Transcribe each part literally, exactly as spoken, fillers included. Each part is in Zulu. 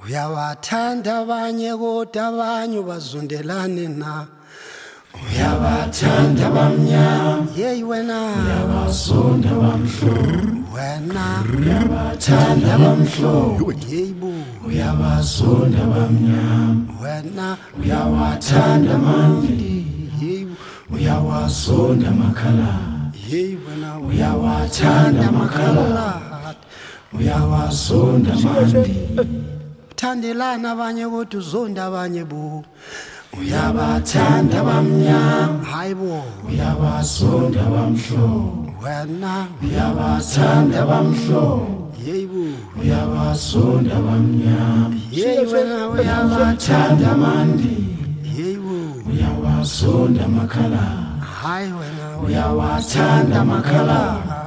Uyawathanda abanye kodwa abanye bazondelane na. Uyawathanda abamnyama, hey wena uyabazonda abamhlophe. Wena uyawathanda abamhlophe, hey bo uyabazonda abamnyama. Wena uyawathanda amandi, hey uyawazonda amakhala. Hey wena uyawathanda amakhala, uyawazonda amandi. Thandelana abanye kodwa uzonda abanye bo. Uyabathanda abamnyama, hayibo uyabazonda abamhlophe. Wena uyabathanda abamhlophe, yebo uyabazonda abamnyama. Hey wena uyabathanda amandi, yebo uyawazonda amakhala. Hayi wena uyawathanda amakhala,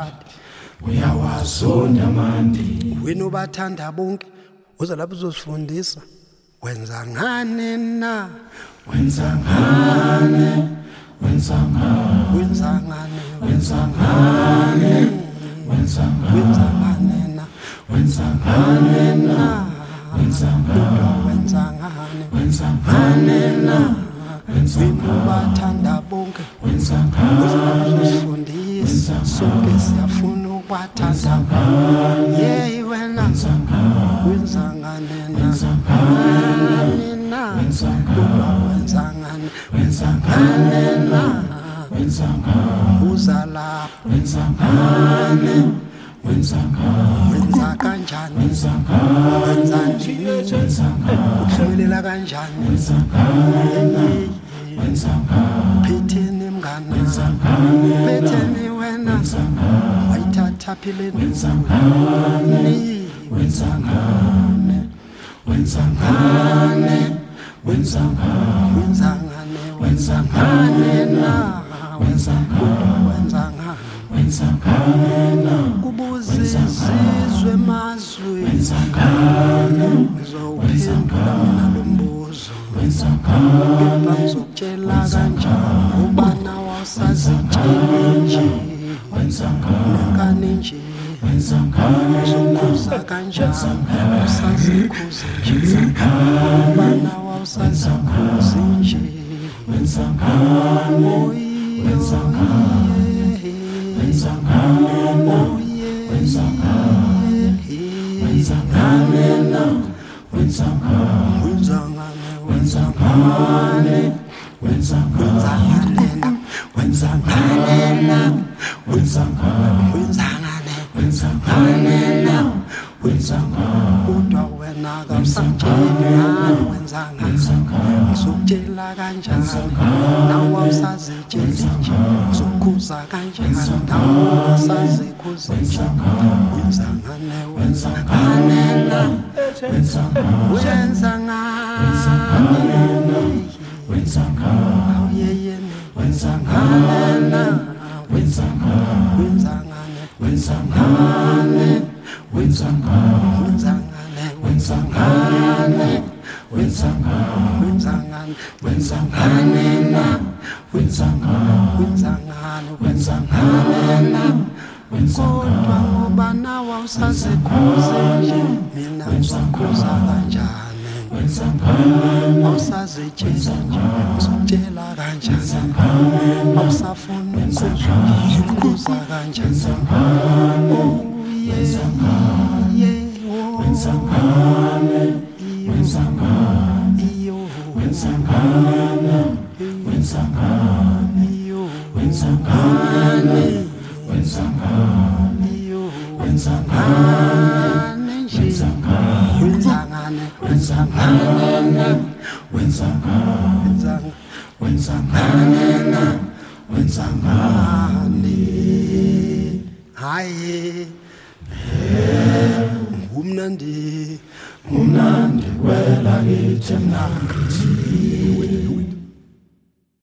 uyawazonda amandi. Wena ubathanda bonke uza lapho uzosifundisa. Wenza ngane na, wenza ngane, wenza ngane, wenza ngane, wenza ngane, wenza ngane na, wenza ngane na, wenza ngane, wenza ngane, wenza ngane na, wenza ngane. Bathanda bonke, wenza ngane, uzifundisa sonke siyafuna ukubathanda ngane. Yey wena, wenza ngane, wenza ngane na, wenza ngane na, wenza ngane, wenza ngane na, wenza ngane. Uzala, wenza ngane, wenza ngane, wenza kanjani, wenza ngane, wenza njini, wenza ngane, ukhumelela kanjani, wenza ngane, wenza ngane. Phetheni mngani, wenza ngane, phetheni wena, wenza ngane. Wayithatha phileni, wenza ngane, wenza ngane, wenza ngane, wenza ngane, wenza ngane, wenza ngane na, wenza ngane, wenza ngane, wenza ngane na. Kubuze izizwe mazwe, wenza ngane, uzophendula mina lo mbuzo, wenza ngane. Bazokutshela kanjani ubana wasazitshela nje, wenza ngane nje, wenza ngane. Uzokhuza kanjani usazikhuza nje, ubana wasazikhuza nje, wenza ngane, wenza ngane, wenza ngane, wenza ngane, wenza ngane na, wenza ngane, wenza ngane, wenza ngane, wenza ngane na, wenza ngane na, wenza ngane, wenza ngane, wenza ngane na, wenza ngane. Kodwa wena kamsangena, wenza ngane, uzokutshela kanjani nawe awusazitshela nje, uzokhuza kanjani nawe awusazikhuza nje, wenza ngane, wenza ngane na, wenza ngane, wenza ngane, wenza ngane, yeye wenza ngane na, wenza ngane, wenza ngane, wenza ngane, wenza ngane, wenza ngane, wenza ngane, wenza ngane, wenza ngane, wenza ngane na, wenza ngane, wenza ngane, wenza ngane na, wenza ngane. Kodwa ngoba nawe awusazikhuza nje, mina ngizokhuza kanjani, wenza ngane. Awusazitshela nje, uzokutshela kanjani, awusafuna ukukhuza kanjani, oh wenza ngane, wenza ngane, wenza ngane, wenza ngane, wenza ngane, wenza ngane, wenza ngane, wenza ngane, wenza ngane, wenza ngane, wenza ngane, wenza ngane, wenza ngane, wenza ngane. Hayi ngumnandi, ngumnandi kwela kithi mnandi.